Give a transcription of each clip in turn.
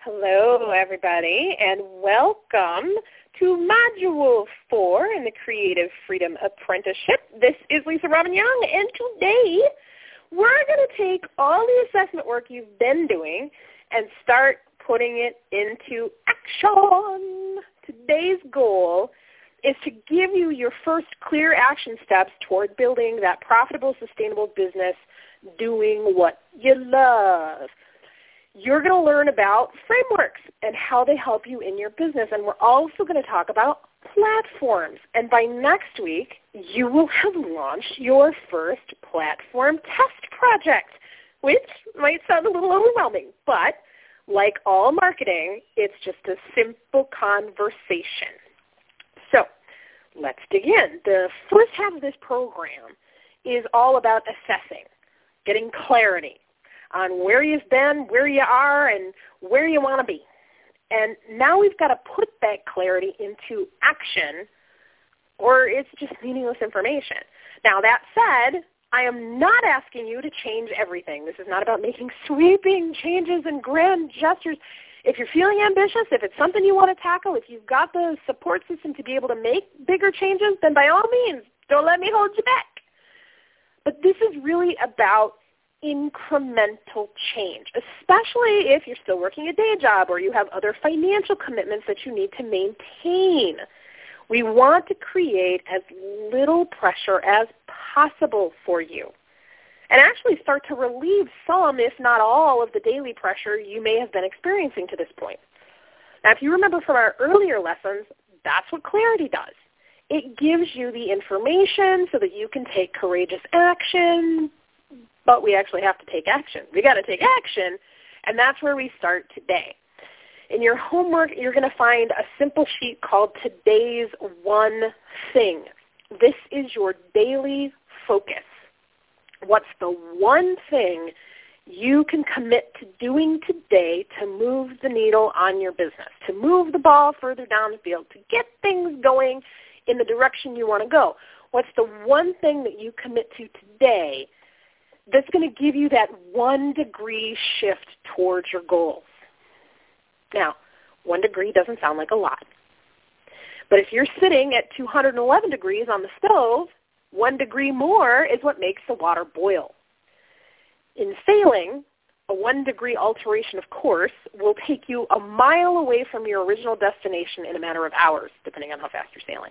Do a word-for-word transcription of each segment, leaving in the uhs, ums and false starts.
Hello, everybody, and welcome to Module four in the Creative Freedom Apprenticeship. This is Lisa Robin Young, and today we're going to take all the assessment work you've been doing and start putting it into action. Today's goal is to give you your first clear action steps toward building that profitable, sustainable business doing what you love. You're going to learn about frameworks and how they help you in your business. And we're also going to talk about platforms. And by next week, you will have launched your first platform test project, which might sound a little overwhelming. But like all marketing, it's just a simple conversation. So let's dig in. The first half of this program is all about assessing, getting clarity on where you've been, where you are, and where you want to be. And now we've got to put that clarity into action, or it's just meaningless information. Now, that said, I am not asking you to change everything. This is not about making sweeping changes and grand gestures. If you're feeling ambitious, if it's something you want to tackle, if you've got the support system to be able to make bigger changes, then by all means, don't let me hold you back. But this is really about incremental change, especially if you're still working a day job or you have other financial commitments that you need to maintain. We want to create as little pressure as possible for you and actually start to relieve some, if not all, of the daily pressure you may have been experiencing to this point. Now, if you remember from our earlier lessons, that's what clarity does. It gives you the information so that you can take courageous action, but we actually have to take action. We got to take action, and that's where we start today. In your homework, you're going to find a simple sheet called Today's One Thing. This is your daily focus. What's the one thing you can commit to doing today to move the needle on your business, to move the ball further down the field, to get things going in the direction you want to go? What's the one thing that you commit to today that's going to give you that one degree shift towards your goals? Now, one degree doesn't sound like a lot. But if you're sitting at two hundred eleven degrees on the stove, one degree more is what makes the water boil. In sailing, a one degree alteration of course will take you a mile away from your original destination in a matter of hours, depending on how fast you're sailing.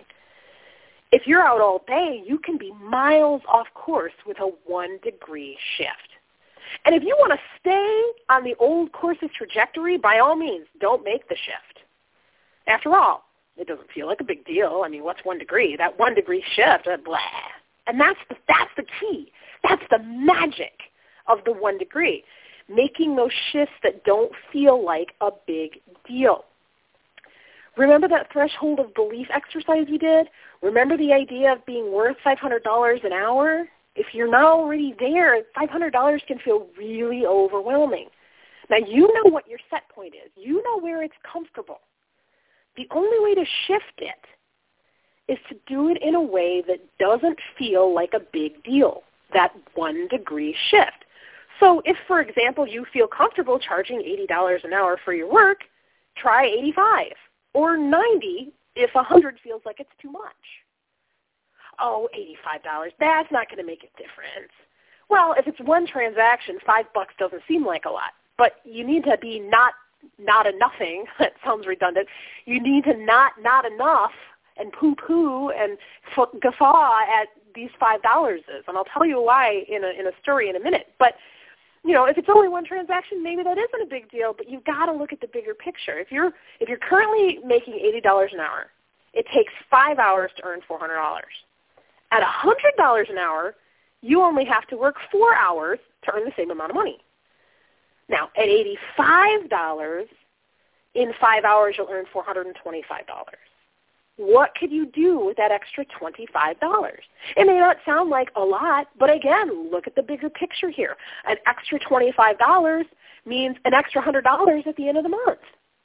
If you're out all day, you can be miles off course with a one degree shift. And if you want to stay on the old course's trajectory, by all means, don't make the shift. After all, it doesn't feel like a big deal. I mean, what's one degree? That one degree shift, uh, blah. And that's the, that's the key. That's the magic of the one degree, making those shifts that don't feel like a big deal. Remember that threshold of belief exercise we did? Remember the idea of being worth five hundred dollars an hour? If you're not already there, five hundred dollars can feel really overwhelming. Now, you know what your set point is. You know where it's comfortable. The only way to shift it is to do it in a way that doesn't feel like a big deal, that one degree shift. So if, for example, you feel comfortable charging eighty dollars an hour for your work, try eighty-five dollars. Or ninety if one hundred feels like it's too much. Oh, eighty-five dollars, that's not going to make a difference. Well, if it's one transaction, five bucks doesn't seem like a lot. But you need to be not not enoughing. That sounds redundant. You need to not not enough and poo-poo and guffaw at these five dollars is. And I'll tell you why in a, in a story in a minute. But you know, if it's only one transaction, maybe that isn't a big deal, but you've got to look at the bigger picture. If you're if you're currently making eighty dollars an hour, it takes five hours to earn four hundred dollars. At one hundred dollars an hour, you only have to work four hours to earn the same amount of money. Now, at eighty-five dollars, in five hours you'll earn four hundred twenty-five dollars. What could you do with that extra twenty-five dollars? It may not sound like a lot, but again, look at the bigger picture here. An extra twenty-five dollars means an extra one hundred dollars at the end of the month.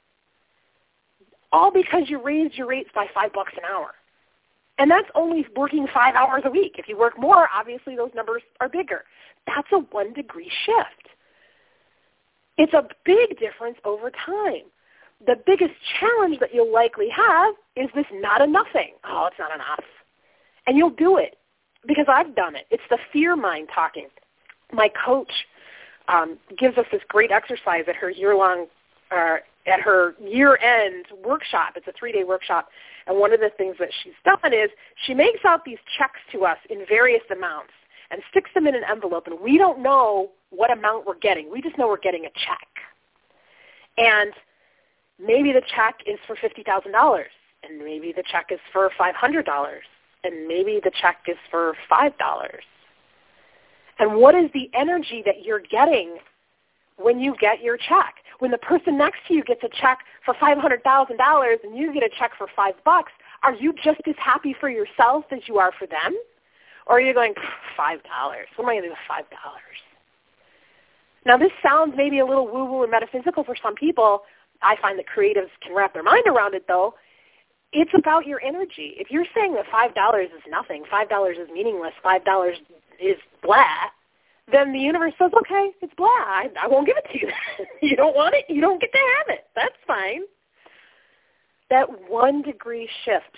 All because you raised your rates by five bucks an hour. And that's only working five hours a week. If you work more, obviously those numbers are bigger. That's a one degree shift. It's a big difference over time. The biggest challenge that you'll likely have is this not enough-ing. Oh, it's not enough. And you'll do it because I've done it. It's the fear mind talking. My coach um, gives us this great exercise at her year-long, uh, at her year-end workshop. It's a three-day workshop. And one of the things that she's done is she makes out these checks to us in various amounts and sticks them in an envelope. And we don't know what amount we're getting. We just know we're getting a check. And maybe the check is for fifty thousand dollars, and maybe the check is for five hundred dollars, and maybe the check is for five dollars. And what is the energy that you're getting when you get your check? When the person next to you gets a check for five hundred thousand dollars and you get a check for five bucks, are you just as happy for yourself as you are for them? Or are you going, five dollars? What am I going to do with five dollars? Now, this sounds maybe a little woo-woo and metaphysical for some people. I find that creatives can wrap their mind around it, though. It's about your energy. If you're saying that five dollars is nothing, five dollars is meaningless, five dollars is blah, then the universe says, okay, it's blah. I, I won't give it to you. You don't want it, you don't get to have it. That's fine. That one degree shift,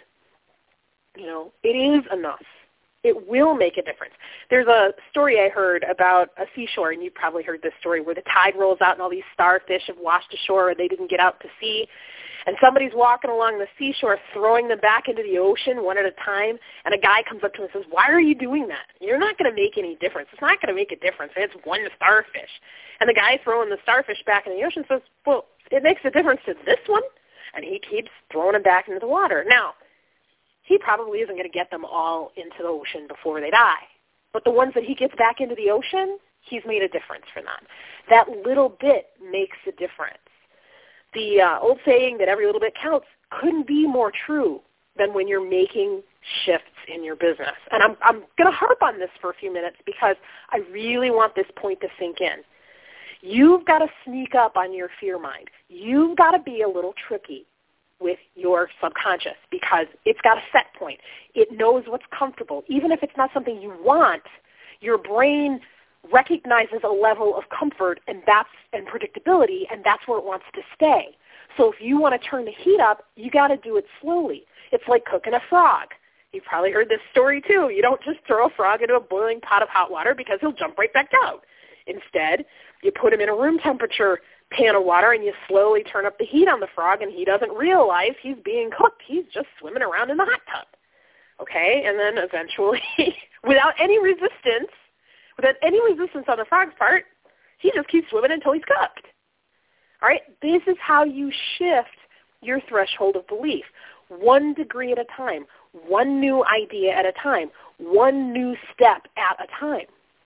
you know, it is enough. It will make a difference. There's a story I heard about a seashore, and you've probably heard this story, where the tide rolls out and all these starfish have washed ashore and they didn't get out to sea. And somebody's walking along the seashore throwing them back into the ocean one at a time, and a guy comes up to him and says, why are you doing that? You're not going to make any difference. It's not going to make a difference. It's one starfish. And the guy throwing the starfish back in the ocean says, well, it makes a difference to this one. And he keeps throwing them back into the water. Now, he probably isn't going to get them all into the ocean before they die. But the ones that he gets back into the ocean, he's made a difference for them. That little bit makes a difference. The uh, old saying that every little bit counts couldn't be more true than when you're making shifts in your business. And I'm, I'm going to harp on this for a few minutes because I really want this point to sink in. You've got to sneak up on your fear mind. You've got to be a little tricky with your subconscious because it's got a set point. It knows what's comfortable. Even if it's not something you want, your brain recognizes a level of comfort and that's and predictability, and that's where it wants to stay. So if you want to turn the heat up, you got to do it slowly. It's like cooking a frog. You've probably heard this story too. You don't just throw a frog into a boiling pot of hot water because he'll jump right back out. Instead, you put him in a room temperature pan of water and you slowly turn up the heat on the frog, and he doesn't realize he's being cooked. He's just swimming around in the hot tub. Okay? And then eventually, without any resistance, without any resistance on the frog's part, he just keeps swimming until he's cooked. All right? This is how you shift your threshold of belief. One degree at a time, one new idea at a time, one new step at a time.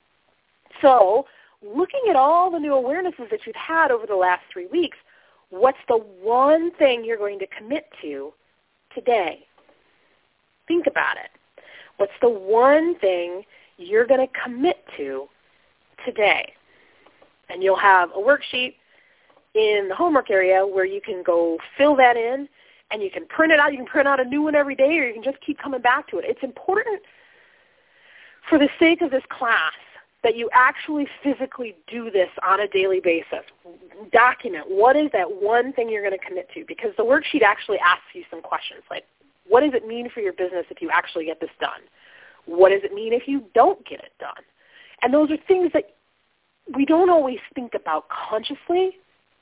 So looking at all the new awarenesses that you've had over the last three weeks, what's the one thing you're going to commit to today? Think about it. What's the one thing you're going to commit to today? And you'll have a worksheet in the homework area where you can go fill that in, and you can print it out. You can print out a new one every day, or you can just keep coming back to it. It's important for the sake of this class that you actually physically do this on a daily basis. Document what is that one thing you're going to commit to, because the worksheet actually asks you some questions like, what does it mean for your business if you actually get this done? What does it mean if you don't get it done? And those are things that we don't always think about consciously,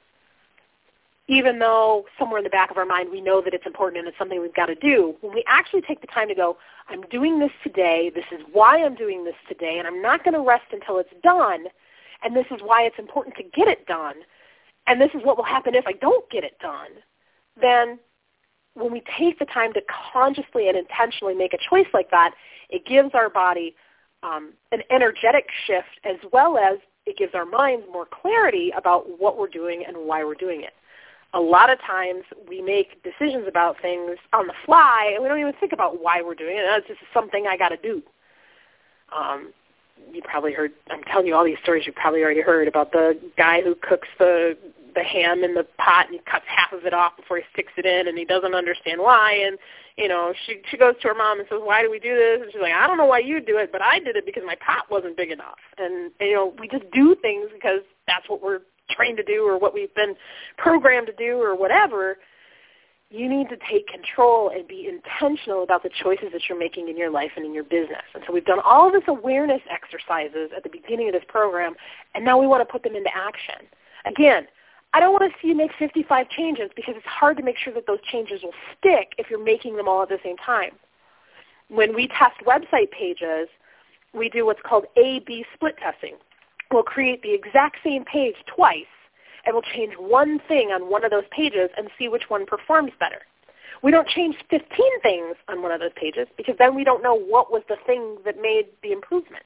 even though somewhere in the back of our mind we know that it's important and it's something we've got to do. When we actually take the time to go, I'm doing this today, this is why I'm doing this today, and I'm not going to rest until it's done, and this is why it's important to get it done, and this is what will happen if I don't get it done, then when we take the time to consciously and intentionally make a choice like that, it gives our body um, an energetic shift, as well as it gives our minds more clarity about what we're doing and why we're doing it. A lot of times we make decisions about things on the fly, and we don't even think about why we're doing it. It's just something I got to do. Um, you probably heard, I'm telling you all these stories you've probably already heard about the guy who cooks the the ham in the pot and he cuts half of it off before he sticks it in, and he doesn't understand why. And, you know, she she goes to her mom and says, why do we do this? And she's like, I don't know why you do it, but I did it because my pot wasn't big enough. And, and you know, we just do things because that's what we're trained to do or what we've been programmed to do or whatever. You need to take control and be intentional about the choices that you're making in your life and in your business. And so we've done all of this awareness exercises at the beginning of this program, and now we want to put them into action. Again, I don't want to see you make fifty-five changes because it's hard to make sure that those changes will stick if you're making them all at the same time. When we test website pages, we do what's called A B split testing. We'll create the exact same page twice, and we'll change one thing on one of those pages and see which one performs better. We don't change fifteen things on one of those pages because then we don't know what was the thing that made the improvement.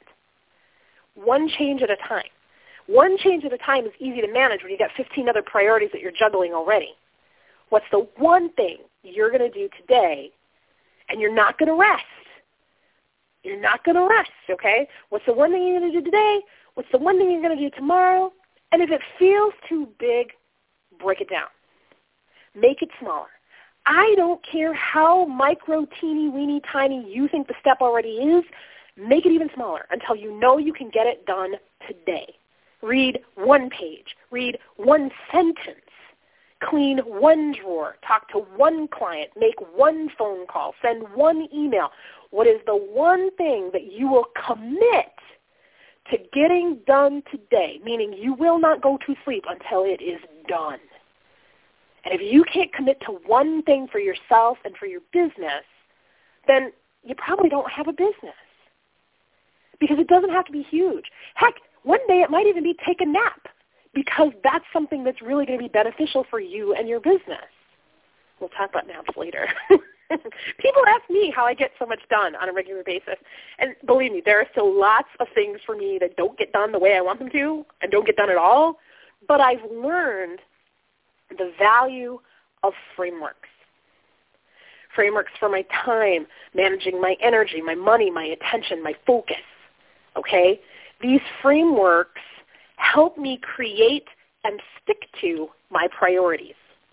One change at a time. One change at a time is easy to manage when you've got fifteen other priorities that you're juggling already. What's the one thing you're going to do today, and you're not going to rest? You're not going to rest, okay? What's the one thing you're going to do today? What's the one thing you're going to do tomorrow? And if it feels too big, break it down. Make it smaller. I don't care how micro, teeny, weeny, tiny you think the step already is. Make it even smaller until you know you can get it done today. Read one page. Read one sentence. Clean one drawer. Talk to one client. Make one phone call. Send one email. What is the one thing that you will commit to getting done today, meaning you will not go to sleep until it is done? And if you can't commit to one thing for yourself and for your business, then you probably don't have a business. Because it doesn't have to be huge. Heck, one day it might even be take a nap, because that's something that's really going to be beneficial for you and your business. We'll talk about naps later. People ask me how I get so much done on a regular basis. And believe me, there are still lots of things for me that don't get done the way I want them to and don't get done at all. But I've learned the value of frameworks. Frameworks for my time, managing my energy, my money, my attention, my focus. Okay? These frameworks help me create and stick to my priorities.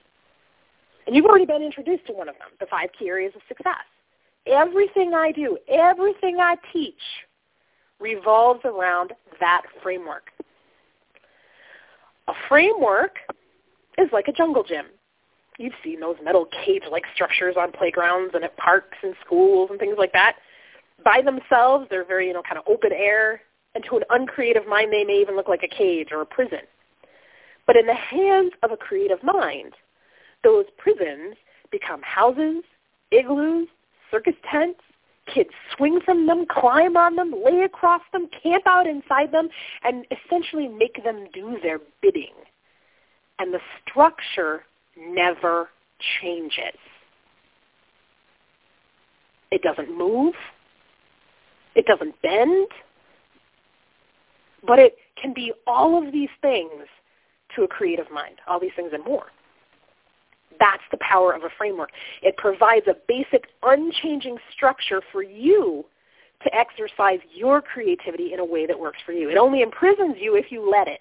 And you've already been introduced to one of them, the five key areas of success. Everything I do, everything I teach revolves around that framework. A framework is like a jungle gym. You've seen those metal cage-like structures on playgrounds and at parks and schools and things like that. By themselves, they're very, you know, kind of open air, and to an uncreative mind, they may even look like a cage or a prison. But in the hands of a creative mind, those prisons become houses, igloos, circus tents. Kids swing from them, climb on them, lay across them, camp out inside them, and essentially make them do their bidding. And the structure never changes. It doesn't move. It doesn't bend. But it can be all of these things to a creative mind, all these things and more. That's the power of a framework. It provides a basic, unchanging structure for you to exercise your creativity in a way that works for you. It only imprisons you if you let it.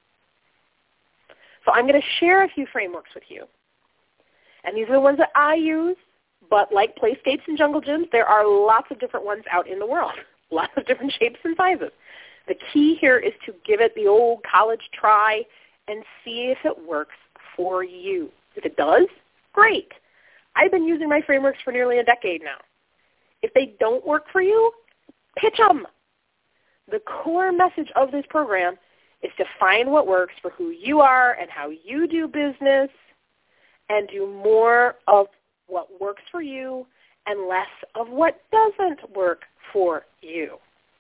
So I'm going to share a few frameworks with you. And these are the ones that I use, but like Playscapes and Jungle Gyms, there are lots of different ones out in the world, lots of different shapes and sizes. The key here is to give it the old college try and see if it works for you. If it does, great. I've been using my frameworks for nearly a decade now. If they don't work for you, pitch them. The core message of this program is to find what works for who you are and how you do business, and do more of what works for you and less of what doesn't work for you.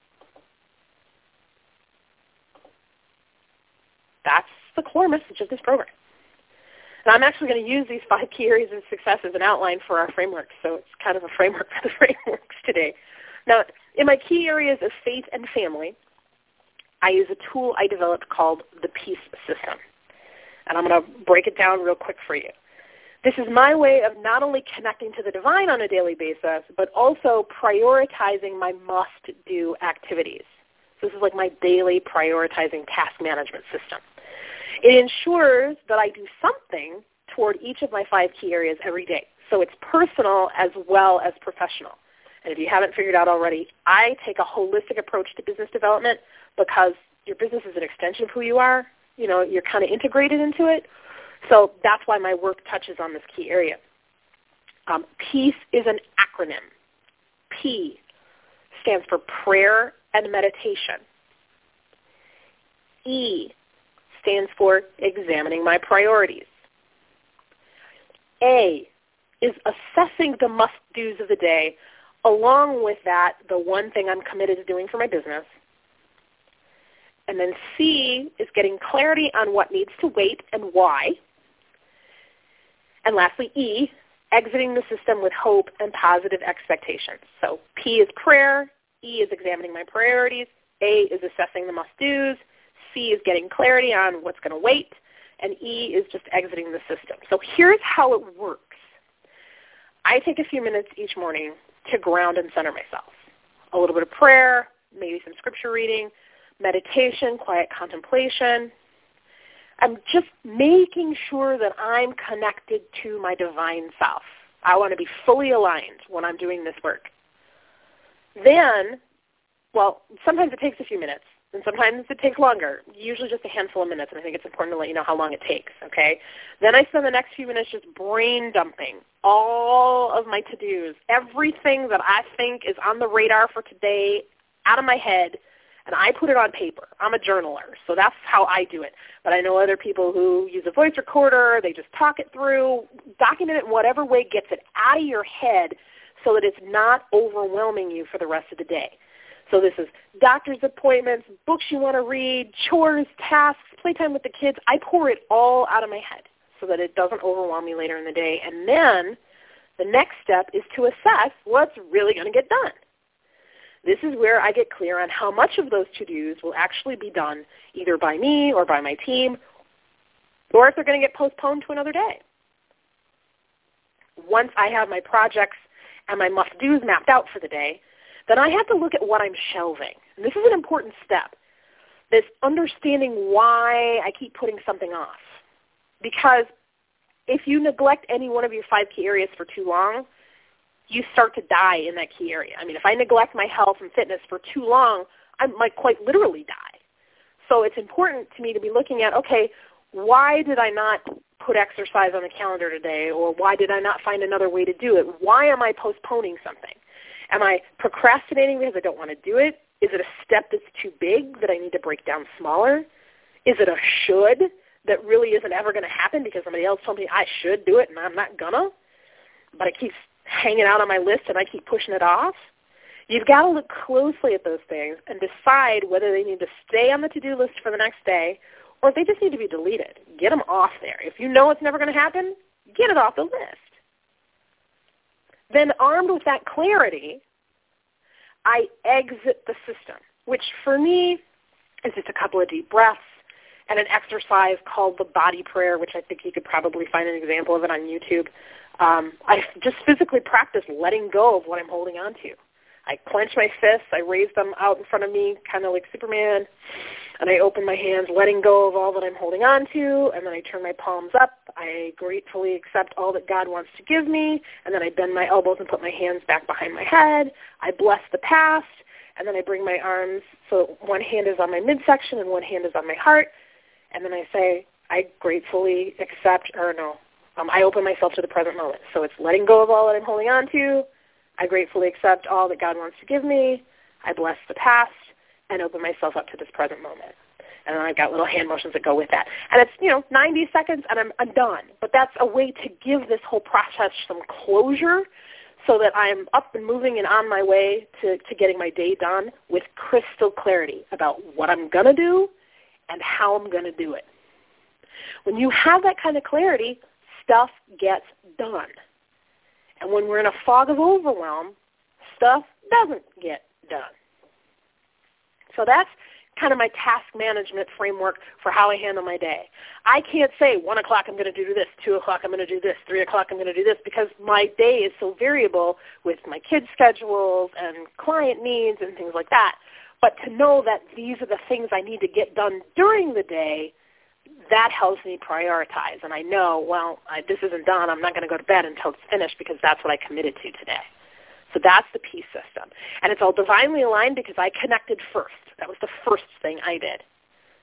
That's the core message of this program. And I'm actually going to use these five key areas of success as an outline for our framework, so it's kind of a framework for the frameworks today. Now, in my key areas of faith and family, I use a tool I developed called the Peace System. And I'm going to break it down real quick for you. This is my way of not only connecting to the divine on a daily basis, but also prioritizing my must-do activities. So this is like my daily prioritizing task management system. It ensures that I do something toward each of my five key areas every day. So it's personal as well as professional. And if you haven't figured out already, I take a holistic approach to business development because your business is an extension of who you are, you know, you're kind of integrated into it. So that's why my work touches on this key area. Um, PEACE is an acronym. P stands for prayer and meditation. E stands for examining my priorities. A is assessing the must-dos of the day. Along with that, the one thing I'm committed to doing for my business. And then C is getting clarity on what needs to wait and why. And lastly, E, exiting the system with hope and positive expectations. So P is prayer, E is examining my priorities, A is assessing the must-dos, C is getting clarity on what's going to wait, and E is just exiting the system. So here's how it works. I take a few minutes each morning to ground and center myself. A little bit of prayer, maybe some scripture reading, meditation, quiet contemplation. I'm just making sure that I'm connected to my divine self. I want to be fully aligned when I'm doing this work. Then, well, sometimes it takes a few minutes, and sometimes it takes longer, usually just a handful of minutes, and I think it's important to let you know how long it takes, okay? Then I spend the next few minutes just brain dumping all of my to-dos, everything that I think is on the radar for today out of my head, and I put it on paper. I'm a journaler, so that's how I do it. But I know other people who use a voice recorder. They just talk it through, document it in whatever way gets it out of your head so that it's not overwhelming you for the rest of the day. So this is doctor's appointments, books you want to read, chores, tasks, playtime with the kids. I pour it all out of my head so that it doesn't overwhelm me later in the day. And then the next step is to assess what's really going to get done. This is where I get clear on how much of those to-dos will actually be done either by me or by my team, or if they're going to get postponed to another day. Once I have my projects and my must-dos mapped out for the day, then I have to look at what I'm shelving. And this is an important step, this understanding why I keep putting something off. Because if you neglect any one of your five key areas for too long, you start to die in that key area. I mean, if I neglect my health and fitness for too long, I might quite literally die. So it's important to me to be looking at, okay, why did I not put exercise on the calendar today, or why did I not find another way to do it? Why am I postponing something? Am I procrastinating because I don't want to do it? Is it a step that's too big that I need to break down smaller? Is it a should that really isn't ever going to happen because somebody else told me I should do it and I'm not going to, but it keeps hanging out on my list and I keep pushing it off? You've got to look closely at those things and decide whether they need to stay on the to-do list for the next day or if they just need to be deleted. Get them off there. If you know it's never going to happen, get it off the list. Then armed with that clarity, I exit the system, which for me is just a couple of deep breaths and an exercise called the body prayer, which I think you could probably find an example of it on YouTube. Um, I just physically practice letting go of what I'm holding on to. I clench my fists, I raise them out in front of me, kind of like Superman, and I open my hands, letting go of all that I'm holding on to, and then I turn my palms up. I gratefully accept all that God wants to give me, and then I bend my elbows and put my hands back behind my head. I bless the past, and then I bring my arms so one hand is on my midsection and one hand is on my heart, and then I say, I gratefully accept, or no, um, I open myself to the present moment. So it's letting go of all that I'm holding on to. I gratefully accept all that God wants to give me. I bless the past and open myself up to this present moment. And then I've got little hand motions that go with that. And it's, you know, ninety seconds and I'm, I'm done. But that's a way to give this whole process some closure so that I'm up and moving and on my way to, to getting my day done with crystal clarity about what I'm going to do and how I'm going to do it. When you have that kind of clarity, stuff gets done. And when we're in a fog of overwhelm, stuff doesn't get done. So that's kind of my task management framework for how I handle my day. I can't say one o'clock I'm going to do this, two o'clock I'm going to do this, three o'clock I'm going to do this, because my day is so variable with my kids' schedules and client needs and things like that. But to know that these are the things I need to get done during the day, that helps me prioritize. And I know, well, I, this isn't done. I'm not going to go to bed until it's finished because that's what I committed to today. So that's the peace system. And it's all divinely aligned because I connected first. That was the first thing I did.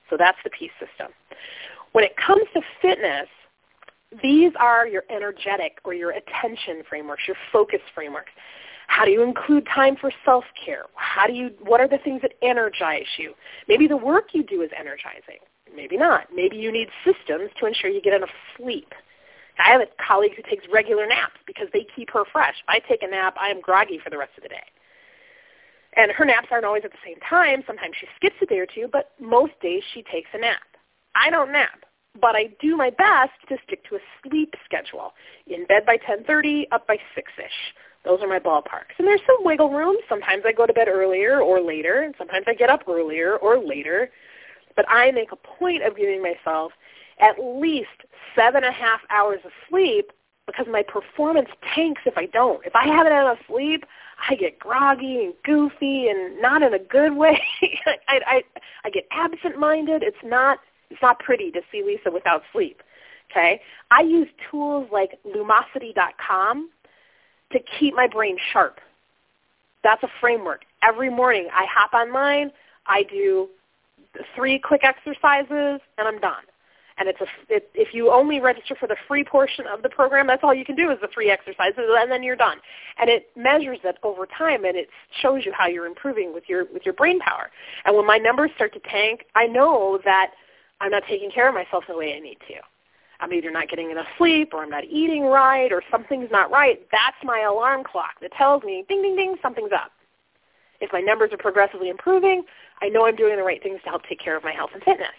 So that's the PEACE system. When it comes to fitness, these are your energetic or your attention frameworks, your focus frameworks. How do you include time for self-care? How do you, what are the things that energize you? Maybe the work you do is energizing. Maybe not. Maybe you need systems to ensure you get enough sleep. I have a colleague who takes regular naps because they keep her fresh. If I take a nap, I am groggy for the rest of the day. And her naps aren't always at the same time. Sometimes she skips a day or two, but most days she takes a nap. I don't nap, but I do my best to stick to a sleep schedule. In bed by ten thirty, up by six-ish. Those are my ballparks. And there's some wiggle room. Sometimes I go to bed earlier or later, and sometimes I get up earlier or later. But I make a point of giving myself at least seven and a half hours of sleep because my performance tanks if I don't. If I haven't had enough sleep, I get groggy and goofy and not in a good way. I, I, I get absent-minded. It's not, it's not pretty to see Lisa without sleep. Okay? I use tools like Lumosity dot com to keep my brain sharp. That's a framework. Every morning I hop online, I do three quick exercises, and I'm done. And it's a, it, if you only register for the free portion of the program, that's all you can do is the three exercises, and then you're done. And it measures it over time, and it shows you how you're improving with your with your brain power. And when my numbers start to tank, I know that I'm not taking care of myself the way I need to. I'm either not getting enough sleep, or I'm not eating right, or something's not right. That's my alarm clock that tells me, ding, ding, ding, something's up. If my numbers are progressively improving, I know I'm doing the right things to help take care of my health and fitness.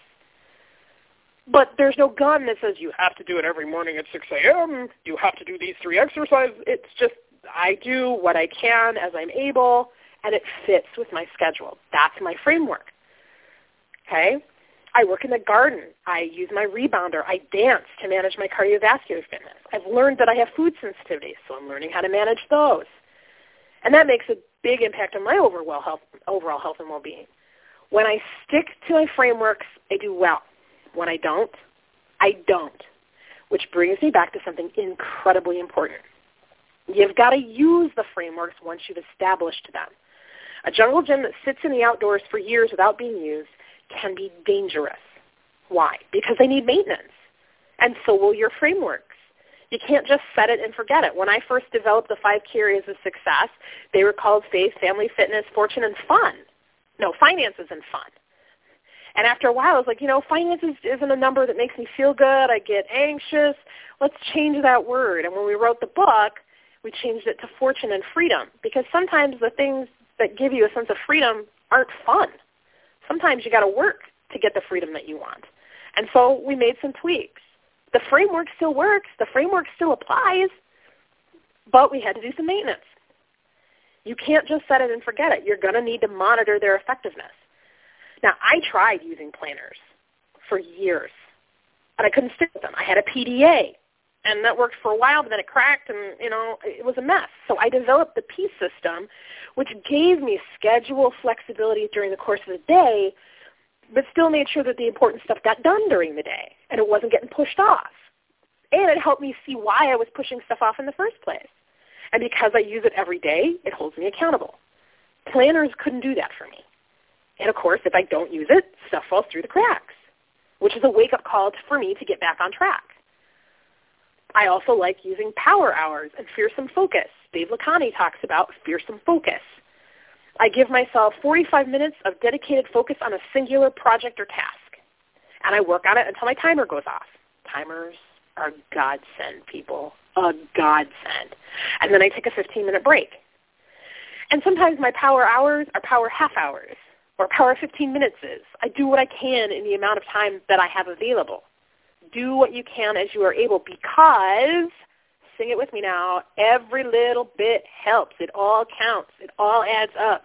But there's no gun that says you have to do it every morning at six a.m., you have to do these three exercises. It's just I do what I can as I'm able, and it fits with my schedule. That's my framework. Okay? I work in the garden. I use my rebounder. I dance to manage my cardiovascular fitness. I've learned that I have food sensitivity, so I'm learning how to manage those. And that makes a big impact on my overall health, overall health and well-being. When I stick to my frameworks, I do well. When I don't, I don't, which brings me back to something incredibly important. You've got to use the frameworks once you've established them. A jungle gym that sits in the outdoors for years without being used can be dangerous. Why? Because they need maintenance, and so will your frameworks. You can't just set it and forget it. When I first developed the five key areas of success, they were called faith, family, fitness, fortune, and fun. No, finances and fun. And after a while, I was like, you know, finances isn't a number that makes me feel good. I get anxious. Let's change that word. And when we wrote the book, we changed it to fortune and freedom, because sometimes the things that give you a sense of freedom aren't fun. Sometimes you got to work to get the freedom that you want. And so we made some tweaks. The framework still works. The framework still applies, but we had to do some maintenance. You can't just set it and forget it. You're going to need to monitor their effectiveness. Now, I tried using planners for years, and I couldn't stick with them. I had a P D A, and that worked for a while, but then it cracked, and, you know, it was a mess. So I developed the PEACE system, which gave me schedule flexibility during the course of the day, but still made sure that the important stuff got done during the day, and it wasn't getting pushed off. And it helped me see why I was pushing stuff off in the first place. And because I use it every day, it holds me accountable. Planners couldn't do that for me. And, of course, if I don't use it, stuff falls through the cracks, which is a wake-up call for me to get back on track. I also like using power hours and fearsome focus. Dave Lakhani talks about fearsome focus. I give myself forty-five minutes of dedicated focus on a singular project or task, and I work on it until my timer goes off. Timers are a godsend, people, a godsend. And then I take a fifteen-minute break. And sometimes my power hours are power half hours, or power fifteen minutes is. I do what I can in the amount of time that I have available. Do what you can as you are able, because, sing it with me now, every little bit helps. It all counts. It all adds up.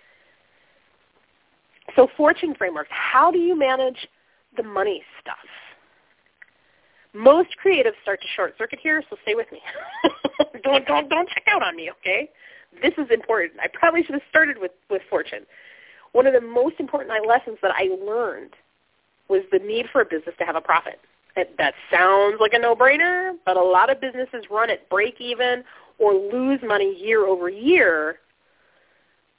So fortune framework, how do you manage the money stuff? Most creatives start to short circuit here, so stay with me. don't, don't, don't check out on me, okay? This is important. I probably should have started with, with fortune. One of the most important lessons that I learned was the need for a business to have a profit. It, that sounds like a no-brainer, but a lot of businesses run at break even or lose money year over year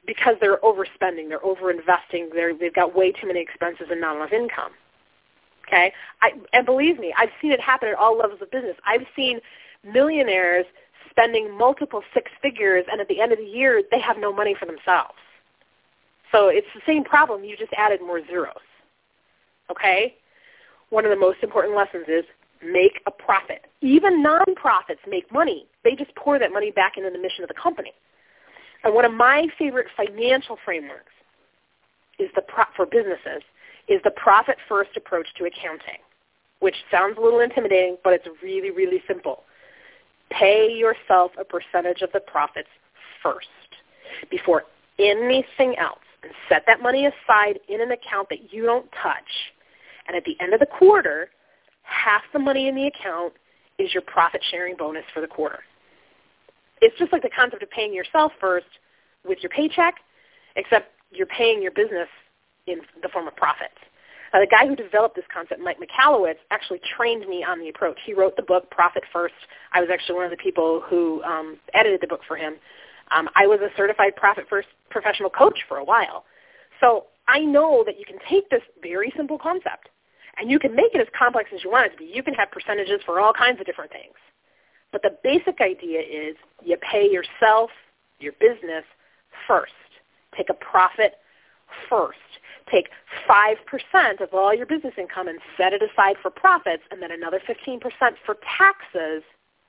because they're overspending, they're overinvesting, they're, they've got way too many expenses and not enough income. Okay? I, and believe me, I've seen it happen at all levels of business. I've seen millionaires spending multiple six figures, and at the end of the year, they have no money for themselves. So it's the same problem. You just added more zeros. Okay? One of the most important lessons is make a profit. Even nonprofits make money. They just pour that money back into the mission of the company. And one of my favorite financial frameworks is the pro- for businesses is the profit-first approach to accounting, which sounds a little intimidating, but it's really, really simple. Pay yourself a percentage of the profits first before anything else, and set that money aside in an account that you don't touch. And at the end of the quarter, half the money in the account is your profit-sharing bonus for the quarter. It's just like the concept of paying yourself first with your paycheck, except you're paying your business in the form of profits. Now, the guy who developed this concept, Mike Michalowicz, actually trained me on the approach. He wrote the book, Profit First. I was actually one of the people who um, edited the book for him. Um, I was a certified Profit First professional coach for a while. So I know that you can take this very simple concept, and you can make it as complex as you want it to be. You can have percentages for all kinds of different things. But the basic idea is you pay yourself, your business, first. Take a profit first. Take five percent of all your business income and set it aside for profits, and then another fifteen percent for taxes,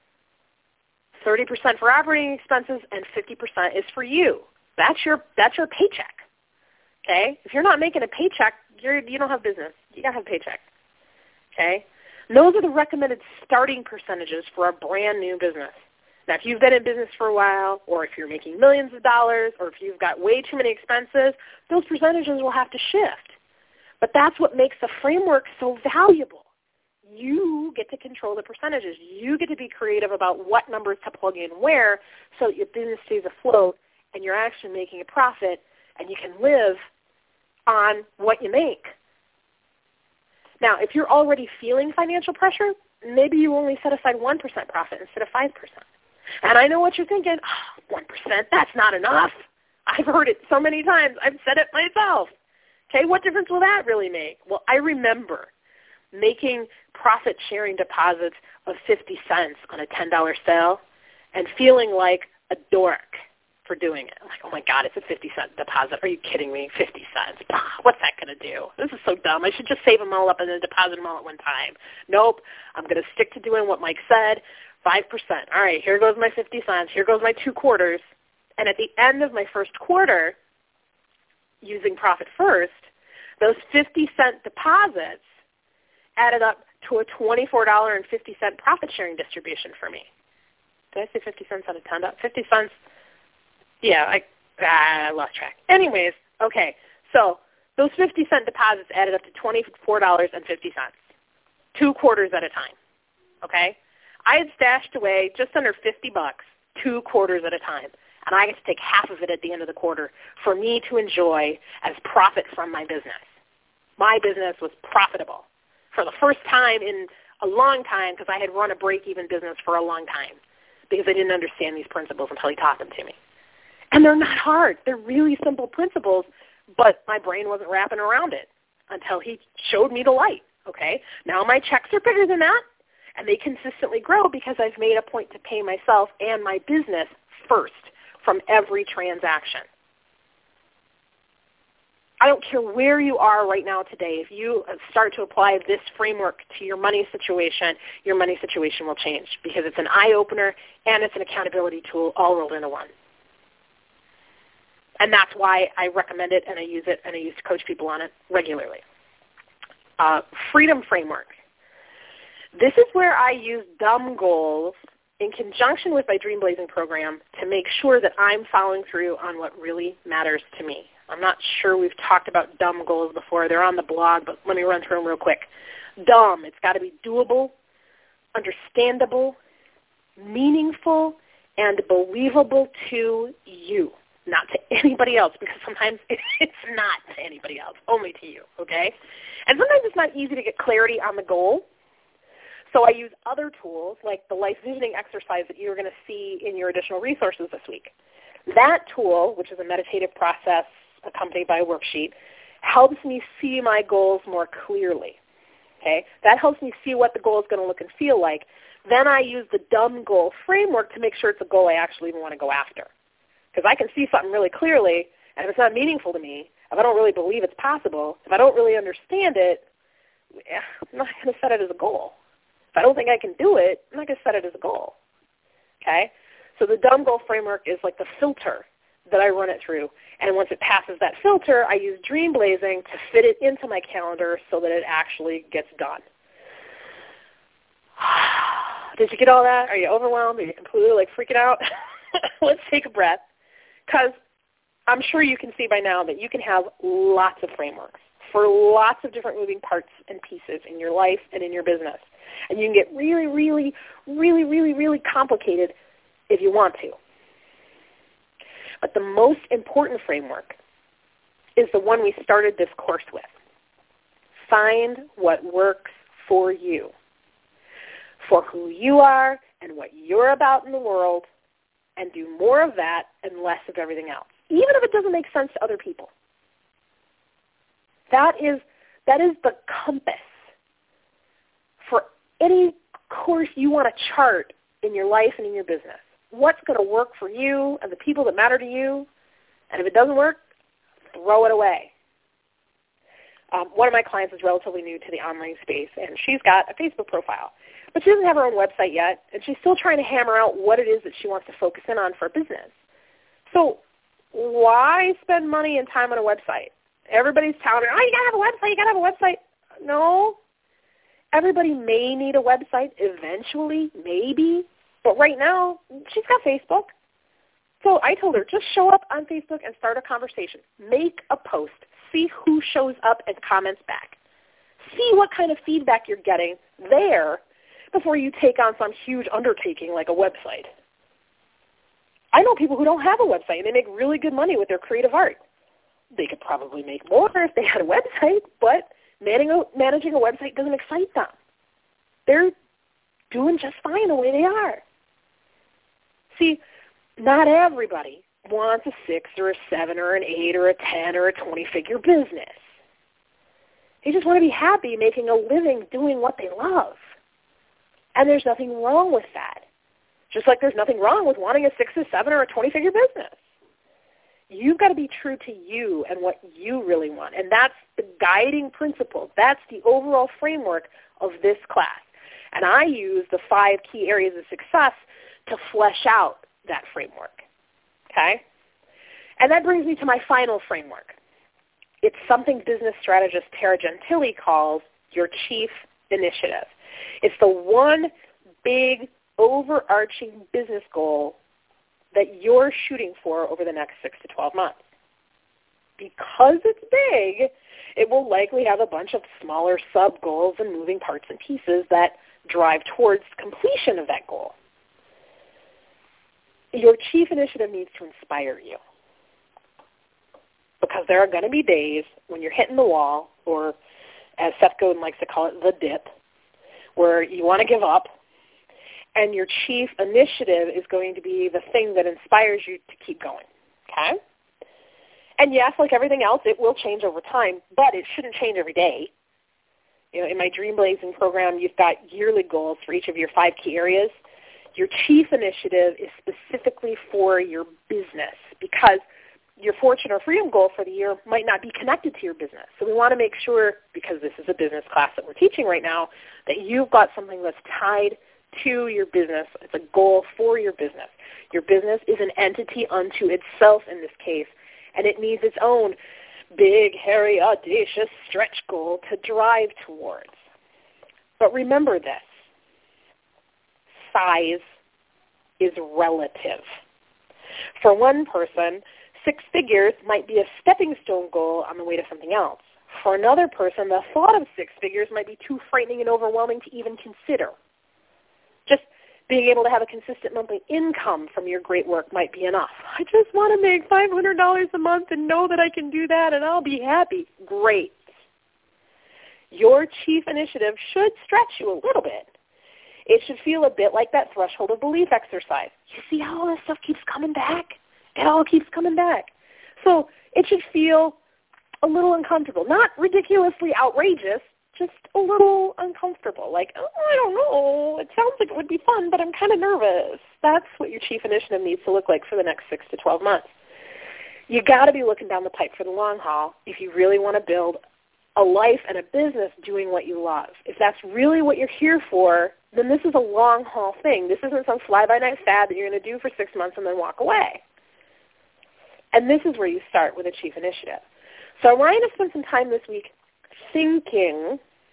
thirty percent for operating expenses, and fifty percent is for you. That's your, that's your paycheck. Okay? If you're not making a paycheck, you're, you don't have business. You got to have a paycheck. Okay? And those are the recommended starting percentages for a brand new business. Now, if you've been in business for a while, or if you're making millions of dollars, or if you've got way too many expenses, those percentages will have to shift. But that's what makes the framework so valuable. You get to control the percentages. You get to be creative about what numbers to plug in where so that your business stays afloat and you're actually making a profit and you can live on what you make. Now, if you're already feeling financial pressure, maybe you only set aside one percent profit instead of five percent. And I know what you're thinking, oh, one percent, that's not enough. I've heard it so many times. I've said it myself. Okay, what difference will that really make? Well, I remember making profit-sharing deposits of fifty cents on a ten dollar sale and feeling like a dork for doing it. I'm like, oh, my God, it's a fifty cent deposit. Are you kidding me? fifty cents. What's that going to do? This is so dumb. I should just save them all up and then deposit them all at one time. Nope. I'm going to stick to doing what Mike said. five percent. All right, here goes my fifty cents. Here goes my two quarters. And at the end of my first quarter, using Profit First, those fifty cent deposits added up to a twenty-four dollars and fifty cents profit-sharing distribution for me. Did I say fifty cents out of ten dollars? fifty cents. Yeah, I, ah, I lost track. Anyways, okay, so those fifty cent deposits added up to twenty-four dollars and fifty cents, two quarters at a time, okay? I had stashed away just under fifty bucks, two quarters at a time, and I get to take half of it at the end of the quarter for me to enjoy as profit from my business. My business was profitable for the first time in a long time because I had run a break-even business for a long time because I didn't understand these principles until he taught them to me. And they're not hard. They're really simple principles, but my brain wasn't wrapping around it until he showed me the light, okay? Now my checks are bigger than that, and they consistently grow because I've made a point to pay myself and my business first from every transaction. I don't care where you are right now today. If you start to apply this framework to your money situation, your money situation will change because it's an eye-opener and it's an accountability tool all rolled into one. And that's why I recommend it and I use it and I used to coach people on it regularly. Uh, freedom framework. This is where I use dumb goals in conjunction with my Dream Blazing program to make sure that I'm following through on what really matters to me. I'm not sure we've talked about dumb goals before. They're on the blog, but let me run through them real quick. Dumb, it's got to be doable, understandable, meaningful, and believable to you, not to anybody else, because sometimes it's not to anybody else, only to you, okay? And sometimes it's not easy to get clarity on the goal. So I use other tools like the life visioning exercise that you're going to see in your additional resources this week. That tool, which is a meditative process accompanied by a worksheet, helps me see my goals more clearly. Okay? That helps me see what the goal is going to look and feel like. Then I use the dumb goal framework to make sure it's a goal I actually even want to go after. Because I can see something really clearly, and if it's not meaningful to me, if I don't really believe it's possible, if I don't really understand it, I'm not going to set it as a goal. If I don't think I can do it, I'm not going to set it as a goal. Okay? So the dumb goal framework is like the filter that I run it through. And once it passes that filter, I use Dream Blazing to fit it into my calendar so that it actually gets done. Did you get all that? Are you overwhelmed? Are you completely like freaking out? Let's take a breath, because I'm sure you can see by now that you can have lots of frameworks for lots of different moving parts and pieces in your life and in your business. And you can get really, really, really, really, really complicated if you want to. But the most important framework is the one we started this course with. Find what works for you, for who you are and what you're about in the world, and do more of that and less of everything else, even if it doesn't make sense to other people. That is, that is the compass for any course you want to chart in your life and in your business. What's going to work for you and the people that matter to you, and if it doesn't work, throw it away. Um, one of my clients is relatively new to the online space, and she's got a Facebook profile. But she doesn't have her own website yet, and she's still trying to hammer out what it is that she wants to focus in on for a business. So why spend money and time on a website? Everybody's telling her, oh, you got to have a website, you got to have a website. No. Everybody may need a website eventually, maybe. But right now, she's got Facebook. So I told her, just show up on Facebook and start a conversation. Make a post. See who shows up and comments back. See what kind of feedback you're getting there before you take on some huge undertaking like a website. I know people who don't have a website, and they make really good money with their creative art. They could probably make more if they had a website, but managing a, managing a website doesn't excite them. They're doing just fine the way they are. See, not everybody wants a six or a seven or an eight or a ten or a twenty-figure business. They just want to be happy making a living doing what they love. And there's nothing wrong with that. Just like there's nothing wrong with wanting a six or seven or a twenty-figure business. You've got to be true to you and what you really want. And that's the guiding principle. That's the overall framework of this class. And I use the five key areas of success to flesh out that framework. Okay? And that brings me to my final framework. It's something business strategist Tara Gentile calls your chief initiative. It's the one big overarching business goal that you're shooting for over the next six to twelve months. Because it's big, it will likely have a bunch of smaller sub-goals and moving parts and pieces that drive towards completion of that goal. Your chief initiative needs to inspire you, because there are going to be days when you're hitting the wall, or as Seth Godin likes to call it, the dip, where you want to give up, and your chief initiative is going to be the thing that inspires you to keep going, okay? And yes, like everything else, it will change over time, but it shouldn't change every day. You know, in my Dream Blazing program, you've got yearly goals for each of your five key areas. Your chief initiative is specifically for your business, because your fortune or freedom goal for the year might not be connected to your business. So we want to make sure, because this is a business class that we're teaching right now, that you've got something that's tied to your business. It's a goal for your business. Your business is an entity unto itself in this case, and it needs its own big, hairy, audacious stretch goal to drive towards. But remember this. Size is relative. For one person, six figures might be a stepping stone goal on the way to something else. For another person, the thought of six figures might be too frightening and overwhelming to even consider. Just being able to have a consistent monthly income from your great work might be enough. I just want to make five hundred dollars a month and know that I can do that and I'll be happy. Great. Your chief initiative should stretch you a little bit. It should feel a bit like that threshold of belief exercise. You see how all this stuff keeps coming back It all keeps coming back. So it should feel a little uncomfortable. Not ridiculously outrageous, just a little uncomfortable. Like, oh, I don't know. It sounds like it would be fun, but I'm kind of nervous. That's what your chief initiative needs to look like for the next six to twelve months. You got to be looking down the pipe for the long haul if you really want to build a life and a business doing what you love. If that's really what you're here for, then this is a long haul thing. This isn't some fly-by-night fad that you're going to do for six months and then walk away. And this is where you start with a chief initiative. So I want you to spend some time this week thinking,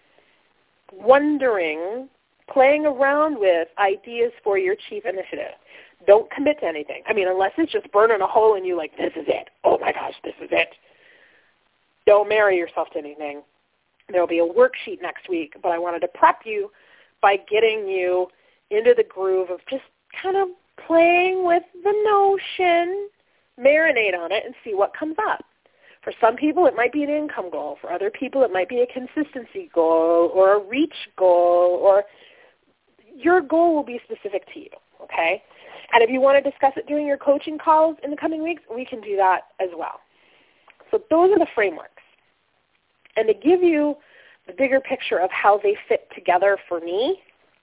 wondering, playing around with ideas for your chief initiative. Don't commit to anything. I mean, unless it's just burning a hole in you like, this is it. Oh, my gosh, this is it. Don't marry yourself to anything. There will be a worksheet next week, but I wanted to prep you by getting you into the groove of just kind of playing with the notion, marinate on it, and see what comes up. For some people, it might be an income goal. For other people, it might be a consistency goal or a reach goal, or your goal will be specific to you, okay? And if you want to discuss it during your coaching calls in the coming weeks, we can do that as well. So those are the frameworks. And to give you the bigger picture of how they fit together for me,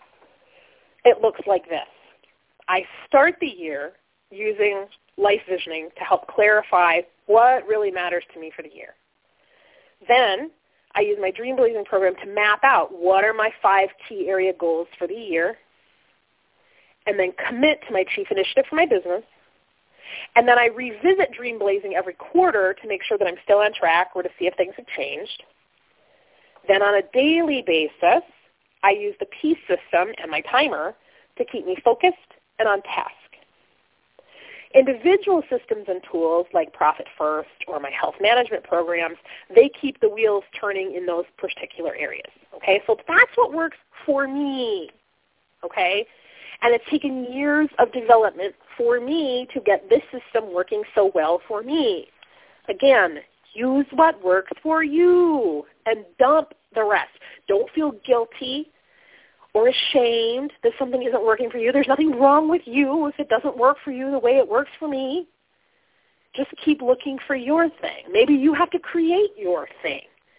it looks like this. I start the year using life visioning to help clarify what really matters to me for the year. Then I use my Dream Blazing program to map out what are my five key area goals for the year, and then commit to my chief initiative for my business. And then I revisit Dream Blazing every quarter to make sure that I'm still on track or to see if things have changed. Then on a daily basis, I use the Peace system and my timer to keep me focused and on task. Individual systems and tools like Profit First or my health management programs, they keep the wheels turning in those particular areas. Okay, so that's what works for me. Okay, and it's taken years of development for me to get this system working so well for me. Again, use what works for you and dump the rest. Don't feel guilty or ashamed that something isn't working for you. There's nothing wrong with you if it doesn't work for you the way it works for me. Just keep looking for your thing. Maybe you have to create your thing.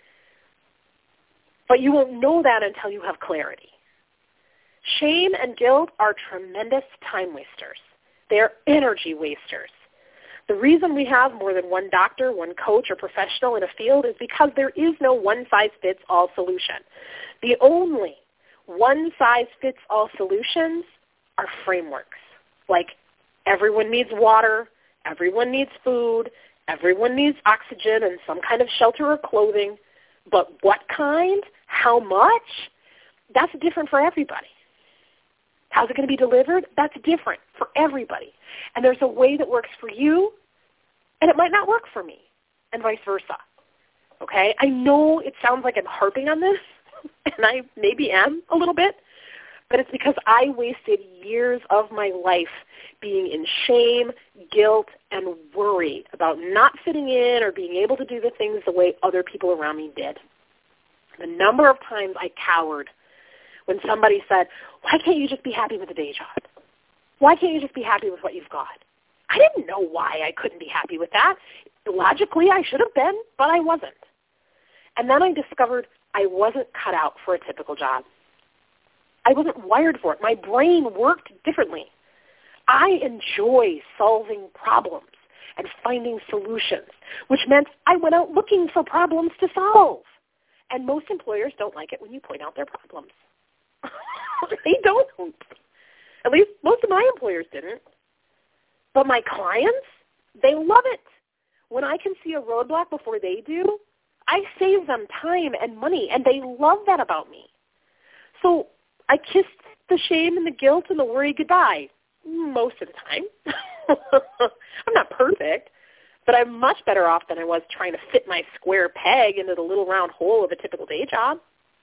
But you won't know that until you have clarity. Shame and guilt are tremendous time wasters. They're energy wasters. The reason we have more than one doctor, one coach, or professional in a field is because there is no one-size-fits-all solution. The only one-size-fits-all solutions are frameworks. Like everyone needs water, everyone needs food, everyone needs oxygen and some kind of shelter or clothing, but what kind, how much, that's different for everybody. How's it going to be delivered? That's different for everybody. And there's a way that works for you, and it might not work for me, and vice versa. Okay? I know it sounds like I'm harping on this, and I maybe am a little bit, but it's because I wasted years of my life being in shame, guilt, and worry about not fitting in or being able to do the things the way other people around me did. The number of times I cowered when somebody said, why can't you just be happy with a day job? Why can't you just be happy with what you've got? I didn't know why I couldn't be happy with that. Logically, I should have been, but I wasn't. And then I discovered I wasn't cut out for a typical job. I wasn't wired for it. My brain worked differently. I enjoy solving problems and finding solutions, which meant I went out looking for problems to solve. And most employers don't like it when you point out their problems. They don't. At least most of my employers didn't. But my clients, they love it. When I can see a roadblock before they do, I save them time and money, and they love that about me. So I kissed the shame and the guilt and the worry goodbye most of the time. I'm not perfect, but I'm much better off than I was trying to fit my square peg into the little round hole of a typical day job.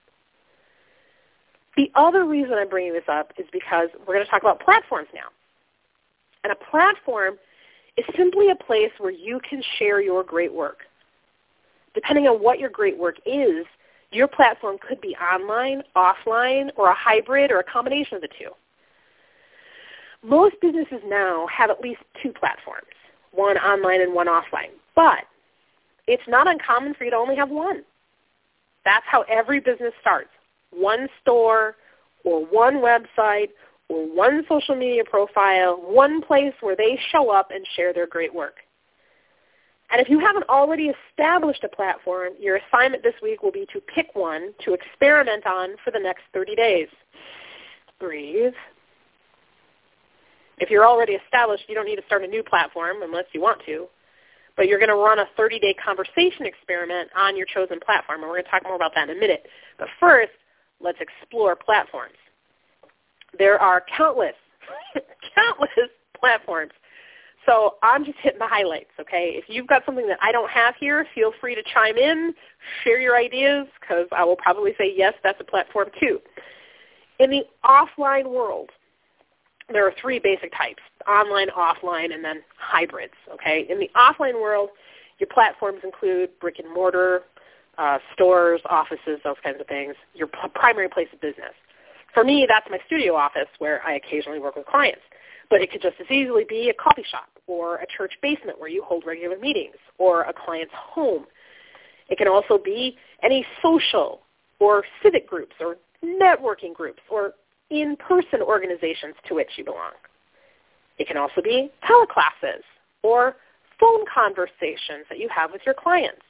The other reason I'm bringing this up is because we're going to talk about platforms now. And a platform is simply a place where you can share your great work. Depending on what your great work is, your platform could be online, offline, or a hybrid or a combination of the two. Most businesses now have at least two platforms. one online and one offline. But it's not uncommon for you to only have one. That's how every business starts. One store or one website or one social media profile, one place where they show up and share their great work. And if you haven't already established a platform, your assignment this week will be to pick one to experiment on for the next thirty days. Breathe. If you're already established, you don't need to start a new platform unless you want to. But you're going to run a thirty-day conversation experiment on your chosen platform, and we're going to talk more about that in a minute. But first, let's explore platforms. There are countless, countless platforms. So I'm just hitting the highlights, okay? If you've got something that I don't have here, feel free to chime in, share your ideas, because I will probably say, yes, that's a platform too. In the offline world, there are three basic types, online, offline, and then hybrids, okay? In the offline world, your platforms include brick and mortar, uh, stores, offices, those kinds of things, your p- primary place of business. For me, that's my studio office where I occasionally work with clients. But it could just as easily be a coffee shop or a church basement where you hold regular meetings or a client's home. It can also be any social or civic groups or networking groups or in-person organizations to which you belong. It can also be teleclasses or phone conversations that you have with your clients.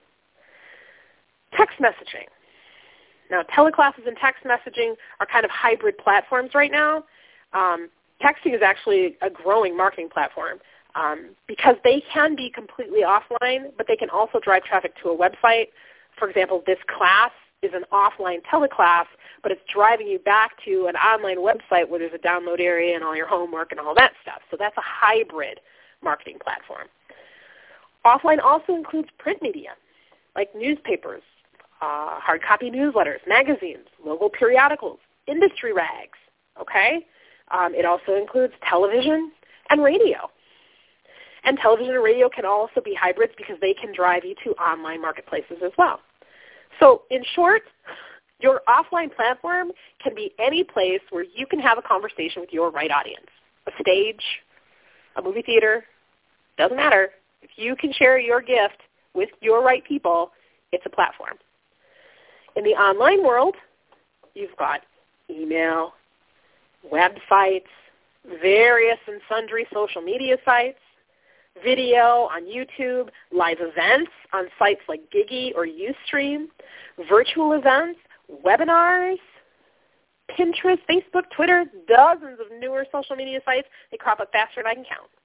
Text messaging. Now, teleclasses and text messaging are kind of hybrid platforms right now. Um, texting is actually a growing marketing platform um, because they can be completely offline, but they can also drive traffic to a website. For example, this class is an offline teleclass, but it's driving you back to an online website where there's a download area and all your homework and all that stuff. So that's a hybrid marketing platform. Offline also includes print media, like newspapers, uh, hard copy newsletters, magazines, local periodicals, industry rags, okay? Um, it also includes television and radio. And television and radio can also be hybrids because they can drive you to online marketplaces as well. So in short, your offline platform can be any place where you can have a conversation with your right audience. A stage, a movie theater, doesn't matter. If you can share your gift with your right people, it's a platform. In the online world, you've got email, websites, various and sundry social media sites, video on YouTube, live events on sites like Gigi or Ustream, virtual events, webinars, Pinterest, Facebook, Twitter, dozens of newer social media sites. They crop up faster than I can count.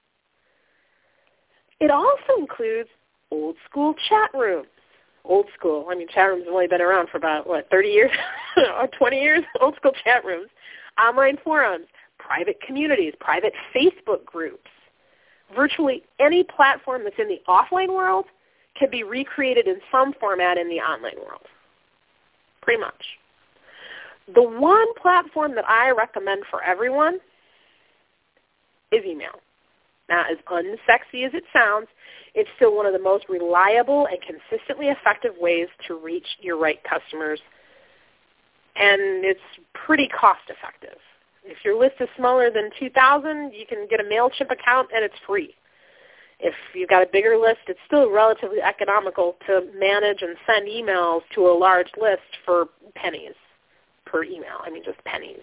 It also includes old school chat rooms. Old school. I mean, chat rooms have only been around for about, what, thirty years or twenty years? Old school chat rooms. Online forums, private communities, private Facebook groups. Virtually any platform that's in the offline world can be recreated in some format in the online world. Pretty much. The one platform that I recommend for everyone is email. Now, as unsexy as it sounds, it's still one of the most reliable and consistently effective ways to reach your right customers, and it's pretty cost effective. If your list is smaller than two thousand, you can get a MailChimp account and it's free. If you've got a bigger list, it's still relatively economical to manage and send emails to a large list for pennies per email. I mean, just pennies.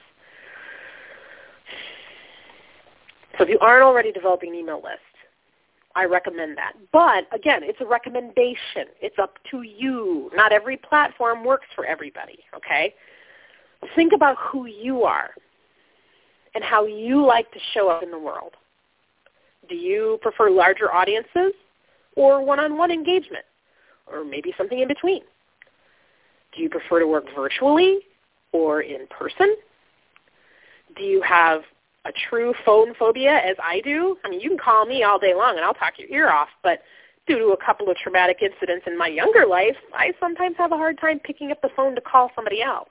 So if you aren't already developing an email list, I recommend that. But again, it's a recommendation. It's up to you. Not every platform works for everybody, okay? Think about who you are and how you like to show up in the world. Do you prefer larger audiences or one-on-one engagement, or maybe something in between? Do you prefer to work virtually or in person? Do you have a true phone phobia as I do? I mean, you can call me all day long and I'll talk your ear off, but due to a couple of traumatic incidents in my younger life, I sometimes have a hard time picking up the phone to call somebody else.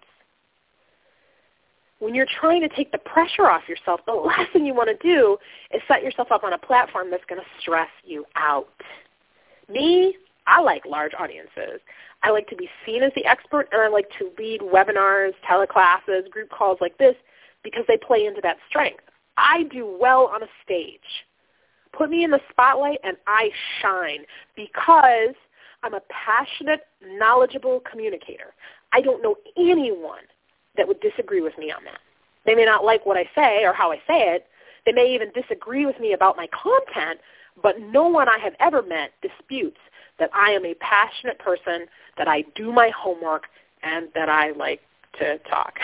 When you're trying to take the pressure off yourself, the last thing you want to do is set yourself up on a platform that's going to stress you out. Me, I like large audiences. I like to be seen as the expert, and I like to lead webinars, teleclasses, group calls like this because they play into that strength. I do well on a stage, Put me in the spotlight and I shine because I'm a passionate, knowledgeable communicator. I don't know anyone that would disagree with me on that. They may not like what I say or how I say it. They may even disagree with me about my content, but no one I have ever met disputes that I am a passionate person, that I do my homework, and that I like to talk.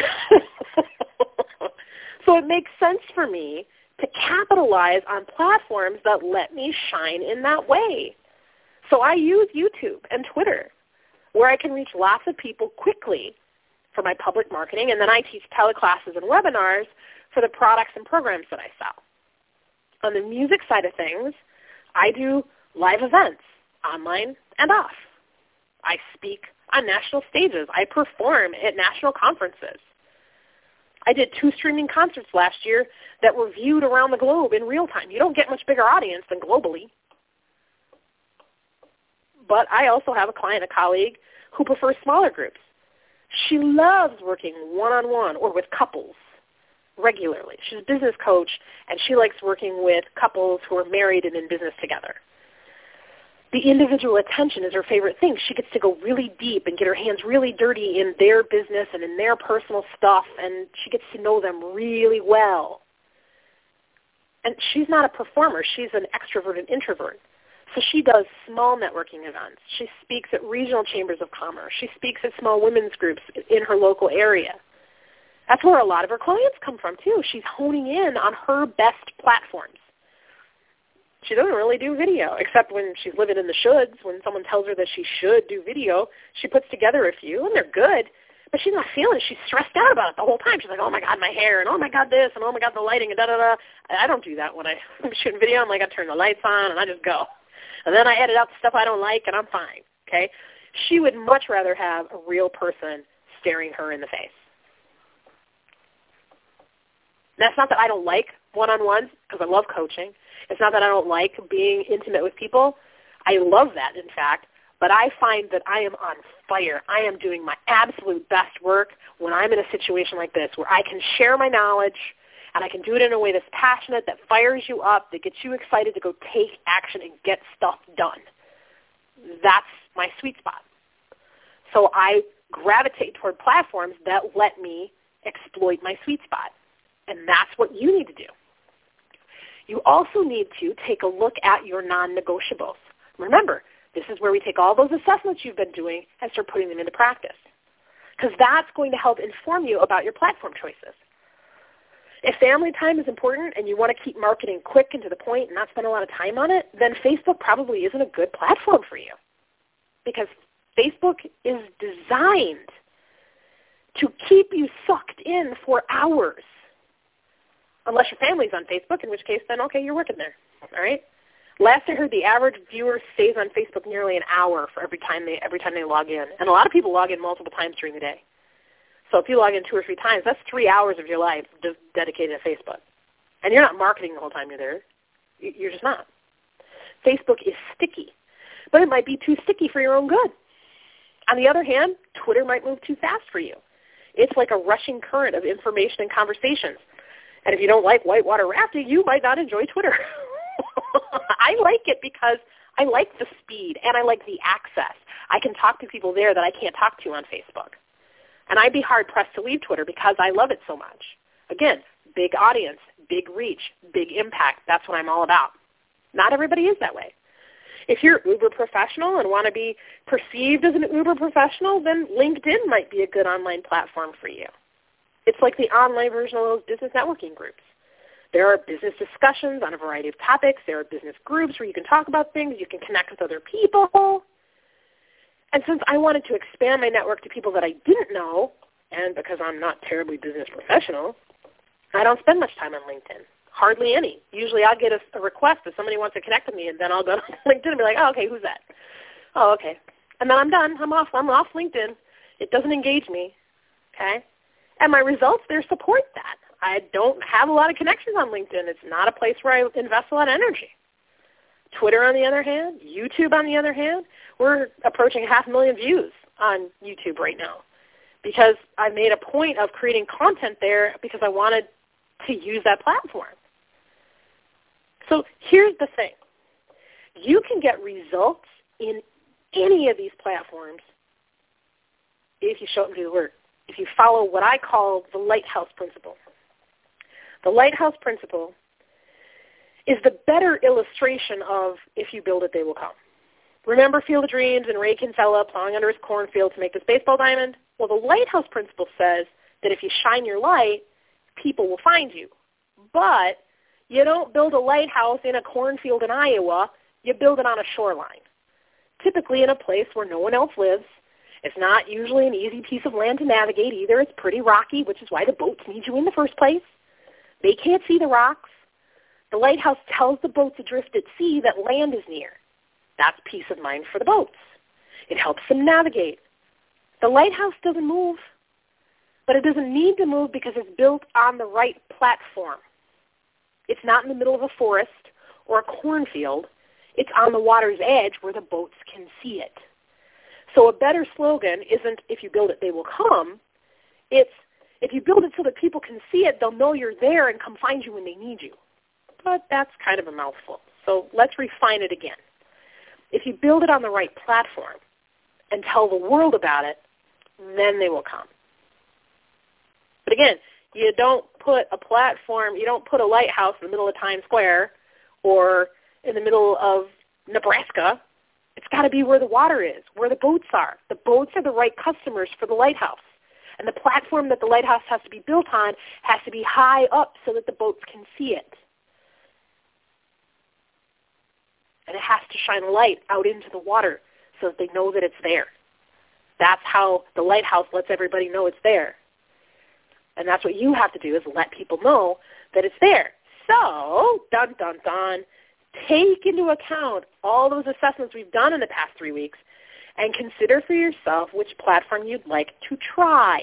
So it makes sense for me to capitalize on platforms that let me shine in that way. So I use YouTube and Twitter, where I can reach lots of people quickly for my public marketing, and then I teach teleclasses and webinars for the products and programs that I sell. On the music side of things, I do live events, online and off. I speak on national stages. I perform at national conferences. I did two streaming concerts last year that were viewed around the globe in real time. You don't get much bigger audience than globally. But I also have a client, a colleague, who prefers smaller groups. She loves working one-on-one or with couples regularly. She's a business coach, and she likes working with couples who are married and in business together. The individual attention is her favorite thing. She gets to go really deep and get her hands really dirty in their business and in their personal stuff, and she gets to know them really well. And she's not a performer. She's an extrovert and introvert. So she does small networking events. She speaks at regional chambers of commerce. She speaks at small women's groups in her local area. That's where a lot of her clients come from, too. She's honing in on her best platforms. She doesn't really do video, except when she's living in the shoulds. When someone tells her that she should do video, she puts together a few, and they're good. But she's not feeling it. She's stressed out about it the whole time. She's like, oh, my God, my hair, and oh, my God, this, and oh, my God, the lighting, and da-da-da. I don't do that when I'm shooting video. I'm like, I turn the lights on, and I just go. And then I edit out the stuff I don't like, and I'm fine, okay? She would much rather have a real person staring her in the face. That's not that I don't like one-on-ones, because I love coaching. It's not that I don't like being intimate with people. I love that, in fact. But I find that I am on fire. I am doing my absolute best work when I'm in a situation like this, where I can share my knowledge, and I can do it in a way that's passionate, that fires you up, that gets you excited to go take action and get stuff done. That's my sweet spot. So I gravitate toward platforms that let me exploit my sweet spot. And that's what you need to do. You also need to take a look at your non-negotiables. Remember, this is where we take all those assessments you've been doing and start putting them into practice, because that's going to help inform you about your platform choices. If family time is important and you want to keep marketing quick and to the point and not spend a lot of time on it, then Facebook probably isn't a good platform for you, because Facebook is designed to keep you sucked in for hours. Unless your family's on Facebook, in which case then, okay, you're working there, all right? Last I heard, the average viewer stays on Facebook nearly an hour for every time they every time they log in. And a lot of people log in multiple times during the day. So if you log in two or three times, that's three hours of your life just dedicated to Facebook. And you're not marketing the whole time you're there. You're just not. Facebook is sticky, but it might be too sticky for your own good. On the other hand, Twitter might move too fast for you. It's like a rushing current of information and conversations. And if you don't like whitewater rafting, you might not enjoy Twitter. I like it because I like the speed and I like the access. I can talk to people there that I can't talk to on Facebook. And I'd be hard-pressed to leave Twitter because I love it so much. Again, big audience, big reach, big impact. That's what I'm all about. Not everybody is that way. If you're uber professional and want to be perceived as an uber professional, then LinkedIn might be a good online platform for you. It's like the online version of those business networking groups. There are business discussions on a variety of topics. There are business groups where you can talk about things. You can connect with other people. And since I wanted to expand my network to people that I didn't know, and because I'm not terribly business professional, I don't spend much time on LinkedIn. Hardly any. Usually I'll get a, a request if somebody wants to connect with me, and then I'll go to LinkedIn and be like, oh, okay, who's that? Oh, okay. And then I'm done. I'm off. I'm off LinkedIn. It doesn't engage me, okay? And my results there support that. I don't have a lot of connections on LinkedIn. It's not a place where I invest a lot of energy. Twitter, on the other hand, YouTube, on the other hand, we're approaching half a million views on YouTube right now because I made a point of creating content there because I wanted to use that platform. So here's the thing. You can get results in any of these platforms if you show up and do the work, if you follow what I call the lighthouse principle. The lighthouse principle is the better illustration of if you build it, they will come. Remember Field of Dreams and Ray Kinsella plowing under his cornfield to make this baseball diamond? Well, the lighthouse principle says that if you shine your light, people will find you. But you don't build a lighthouse in a cornfield in Iowa. You build it on a shoreline, typically in a place where no one else lives. It's not usually an easy piece of land to navigate either. It's pretty rocky, which is why the boats need you in the first place. They can't see the rocks. The lighthouse tells the boats adrift at sea that land is near. That's peace of mind for the boats. It helps them navigate. The lighthouse doesn't move, but it doesn't need to move because it's built on the right platform. It's not in the middle of a forest or a cornfield. It's on the water's edge where the boats can see it. So a better slogan isn't if you build it, they will come. It's if you build it so that people can see it, they'll know you're there and come find you when they need you. But that's kind of a mouthful. So let's refine it again. If you build it on the right platform and tell the world about it, then they will come. But again, you don't put a platform, you don't put a lighthouse in the middle of Times Square or in the middle of Nebraska. It's got to be where the water is, where the boats are. The boats are the right customers for the lighthouse. And the platform that the lighthouse has to be built on has to be high up so that the boats can see it. And it has to shine light out into the water so that they know that it's there. That's how the lighthouse lets everybody know it's there. And that's what you have to do, is let people know that it's there. So, dun, dun, dun, take into account all those assessments we've done in the past three weeks and consider for yourself which platform you'd like to try.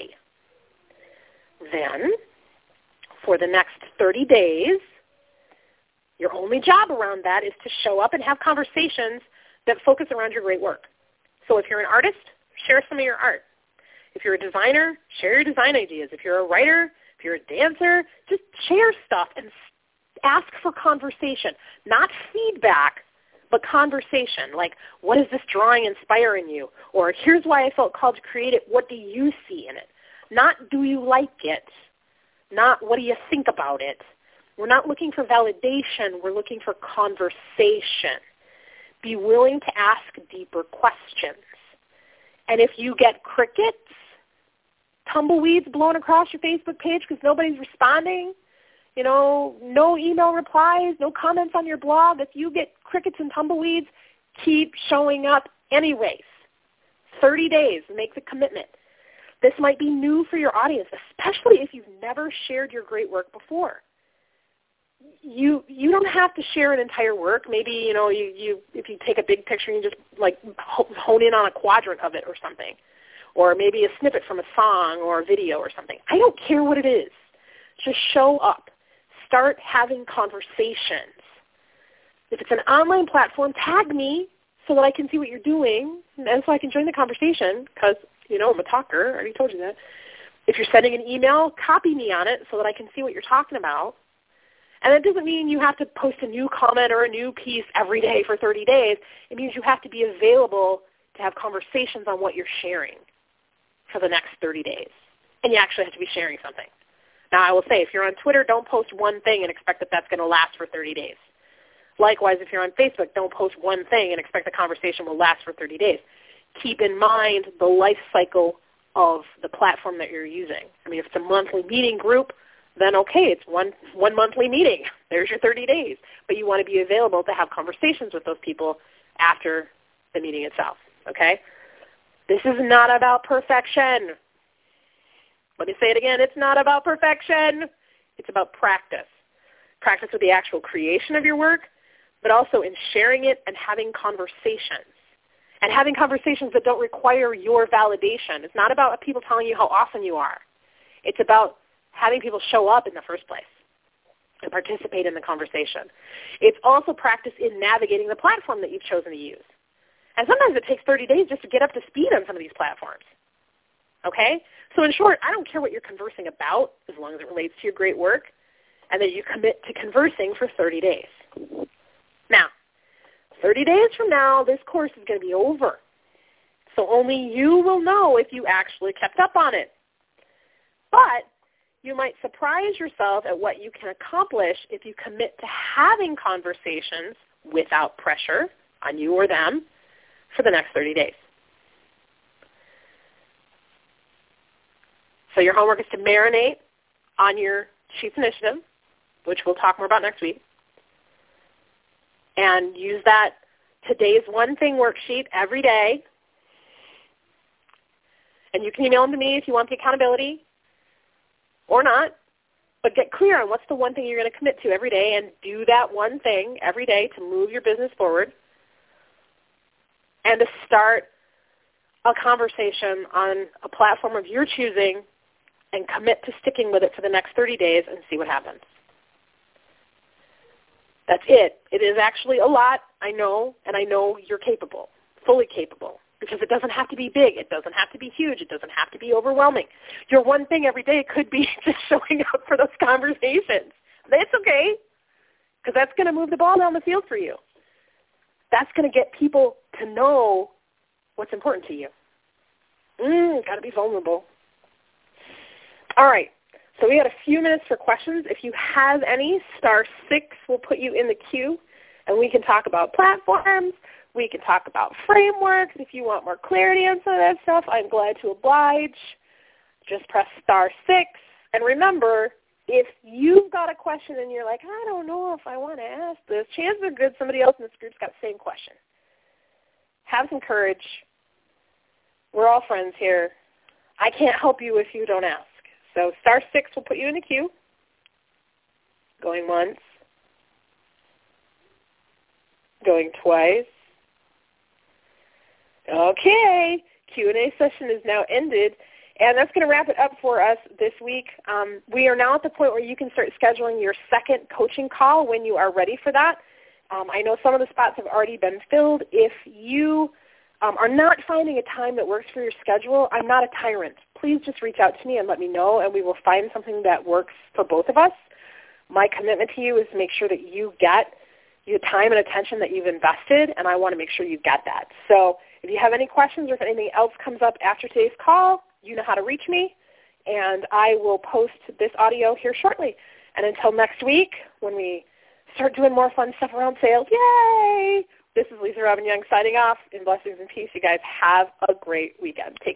Then, for the next thirty days, your only job around that is to show up and have conversations that focus around your great work. So if you're an artist, share some of your art. If you're a designer, share your design ideas. If you're a writer, if you're a dancer, just share stuff and ask for conversation. Not feedback, but conversation. Like, what does this drawing inspire in you? Or here's why I felt called to create it. What do you see in it? Not do you like it? Not what do you think about it? We're not looking for validation. We're looking for conversation. Be willing to ask deeper questions. And if you get crickets, tumbleweeds blown across your Facebook page because nobody's responding, you know, no email replies, no comments on your blog, if you get crickets and tumbleweeds, keep showing up anyways. thirty days, make the commitment. This might be new for your audience, especially if you've never shared your great work before. You you don't have to share an entire work. Maybe, you know, you, you if you take a big picture and you just like hone in on a quadrant of it or something. Or maybe a snippet from a song or a video or something. I don't care what it is. Just show up. Start having conversations. If it's an online platform, tag me so that I can see what you're doing and so I can join the conversation because, you know, I'm a talker. I already told you that. If you're sending an email, copy me on it so that I can see what you're talking about. And that doesn't mean you have to post a new comment or a new piece every day for thirty days. It means you have to be available to have conversations on what you're sharing for the next thirty days. And you actually have to be sharing something. Now, I will say, if you're on Twitter, don't post one thing and expect that that's going to last for thirty days. Likewise, if you're on Facebook, don't post one thing and expect the conversation will last for thirty days. Keep in mind the life cycle of the platform that you're using. I mean, if it's a monthly meeting group, then okay, it's one one monthly meeting. There's your thirty days. But you want to be available to have conversations with those people after the meeting itself, okay? This is not about perfection. Let me say it again. It's not about perfection. It's about practice. Practice with the actual creation of your work, but also in sharing it and having conversations. And having conversations that don't require your validation. It's not about people telling you how awesome you are. It's about having people show up in the first place and participate in the conversation. It's also practice in navigating the platform that you've chosen to use. And sometimes it takes thirty days just to get up to speed on some of these platforms. Okay? So in short, I don't care what you're conversing about as long as it relates to your great work and that you commit to conversing for thirty days. Now, thirty days from now, this course is going to be over. So only you will know if you actually kept up on it. But you might surprise yourself at what you can accomplish if you commit to having conversations without pressure on you or them for the next thirty days. So your homework is to marinate on your Sheets initiative, which we'll talk more about next week, and use that today's one thing worksheet every day. And you can email them to me if you want the accountability or not, but get clear on what's the one thing you're going to commit to every day and do that one thing every day to move your business forward and to start a conversation on a platform of your choosing and commit to sticking with it for the next thirty days and see what happens. That's it. It is actually a lot, I know, and I know you're capable, fully capable, because it doesn't have to be big. It doesn't have to be huge. It doesn't have to be overwhelming. Your one thing every day could be just showing up for those conversations. That's okay, because that's going to move the ball down the field for you. That's going to get people to know what's important to you. Mm, got to be vulnerable. All right, so we got a few minutes for questions. If you have any, star six will put you in the queue, and we can talk about platforms. We can talk about frameworks. If you want more clarity on some of that stuff, I'm glad to oblige. Just press star six. And remember, if you've got a question and you're like, I don't know if I want to ask this, chances are good somebody else in this group's got the same question. Have some courage. We're all friends here. I can't help you if you don't ask. So star six will put you in the queue. Going once. Going twice. Okay, Q and A session is now ended, and that's going to wrap it up for us this week. Um, we are now at the point where you can start scheduling your second coaching call when you are ready for that. Um, I know some of the spots have already been filled. If you um, are not finding a time that works for your schedule, I'm not a tyrant. Please just reach out to me and let me know, and we will find something that works for both of us. My commitment to you is to make sure that you get your time and attention that you've invested, and I want to make sure you get that. So if you have any questions or if anything else comes up after today's call, you know how to reach me, and I will post this audio here shortly. And until next week when we start doing more fun stuff around sales, yay! This is Lisa Robin Young signing off. In blessings and peace, you guys have a great weekend. Take care.